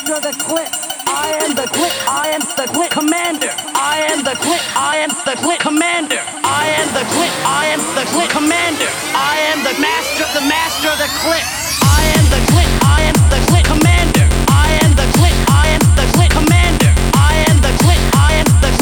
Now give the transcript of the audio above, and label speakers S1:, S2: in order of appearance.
S1: master the clip. I am the clip. I am the clip commander. I am the clip. I am the clip commander. I am the clip. I am the clip commander. I am the master, the clip.